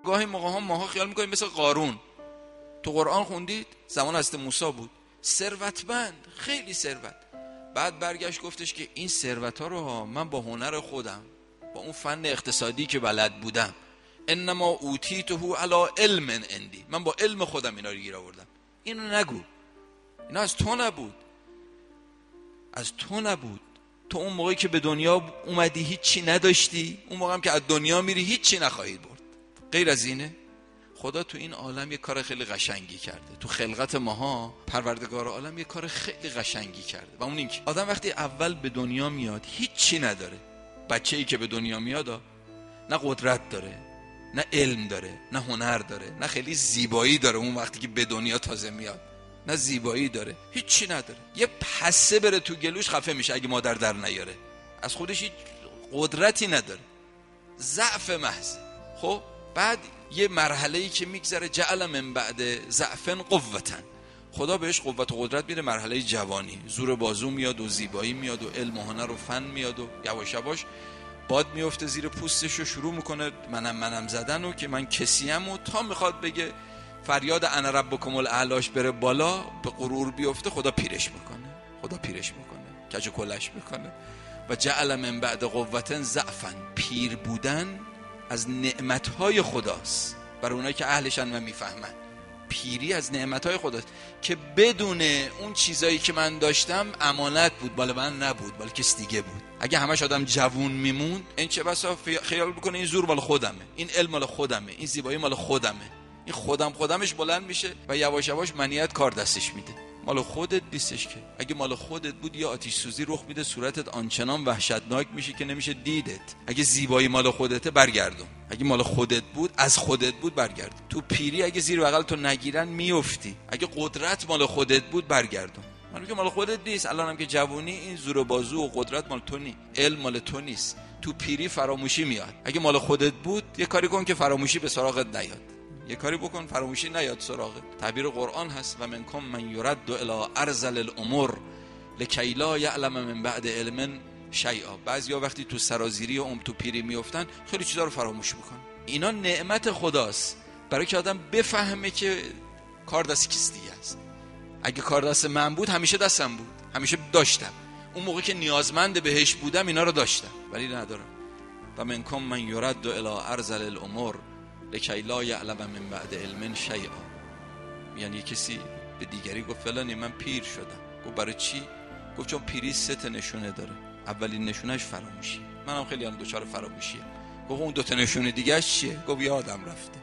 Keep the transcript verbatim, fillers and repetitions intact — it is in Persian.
گاهی موقع ها ماها خیال میکنیم مثل قارون. تو قرآن خوندید زمان حضرت موسی بود، ثروتمند، خیلی ثروت. بعد برگشت گفتش که این ثروت ها رو من با هنر خودم، با اون فن اقتصادی که بلد بودم، انما اوتیته علی علم عندی، من با علم خودم اینا رو گیر آوردم. اینو نگو، اینا از تو نبود، از تو نبود. تو اون موقعی که به دنیا اومدی هیچی نداشتی، اون موقع هم که از دنیا میری هیچی نخواهید برد. غیر از اینه. خدا تو این عالم یه کار خیلی قشنگی کرده، تو خلقت ماها پروردگار عالم یه کار خیلی قشنگی کرده، و اون این که آدم وقتی اول به دنیا میاد هیچی نداره. بچه‌ای که به دنیا میاد نه قدرت داره، نه علم داره، نه هنر داره، نه خیلی زیبایی داره. اون وقتی که به دنیا تازه میاد نه زیبایی داره، هیچی نداره. یه پسه بره تو گلوش خفه میشه اگه مادر در نیاره. از خودش هیچ قدرتی نداره، ضعف محض. خب بعد یه مرحله‌ای که میگذره، جعل من بعد ضعف قوة، خدا بهش قوت و قدرت میده. مرحله جوانی، زور بازو میاد و زیبایی میاد و علم و هنر و فن میاد و یواش یواش باد میفته زیر پوستش و شروع میکنه منم منم زدن و که من کسیم، و تا میخواد بگه فریاد انا ربکم الاعلاش بره بالا، به غرور بیفته، خدا پیرش میکنه، خدا پیرش میکنه، کج و کلش میکنه. و جعل من بعد قوة ضعفا، پیر بودن از نعمتهای خداست برای اونایی که اهلشن و میفهمن. پیری از نعمتهای خداست که بدون اون چیزایی که من داشتم امانت بود، مال من نبود، مال کس دیگه بود. اگه همش آدم جوون میمون، این چه بسا خیال بکنه این زور مال خودمه، این علم مال خودمه، این زیبایی مال خودمه. این خودم خودمش بلند میشه و یواش یواش منیت کار دستش میده. مال خودت نیستش که. اگه مال خودت بود یا آتش سوزی رخ میده، صورتت آنچنان وحشتناک میشه که نمیشه دیدت. اگه زیبایی مال خودته برگردون، اگه مال خودت بود، از خودت بود، برگردون. تو پیری اگه زیر بغل تو نگیرن میافتی. اگه قدرت مال خودت بود برگردون. من که مال خودت نیست. الانم که جوونی، این زور و بازو و قدرت مال تو نیست، علم مال تو نیست. تو پیری فراموشی میاد. اگه مال خودت بود یه کاری کن که فراموشی به سراغت نیاد، یه کاری بکن فراموشی نیاد سراغت. تعبیر قرآن هست و منکم من یرد الی ارذل الامور لکی لا یعلم من بعد علم شیئا. بعضیا وقتی تو سرازیری و ام تو پیری میافتن خیلی چیزا رو فراموش میکنن. اینا نعمت خداست برای که آدم بفهمه که کار دست کس دیگه است. اگه کار دست من بود همیشه دستم بود، همیشه داشتم. اون موقع که نیازمند بهش بودم اینا رو داشتم، ولی ندارم. و منکم من یرد الی ارذل الامور لکی لا یعلم من بعد علم شیئا. یعنی کسی به دیگری گفت فلانی من پیر شدم. گفت برای چی؟ گفت چون پیری سه تا نشونه داره. اولین نشونهش فراموشی. منم خیلی هم دوچار فراموشیه. گفت اون دو تا نشونه دیگه‌اش چیه؟ گفت یادم رفته.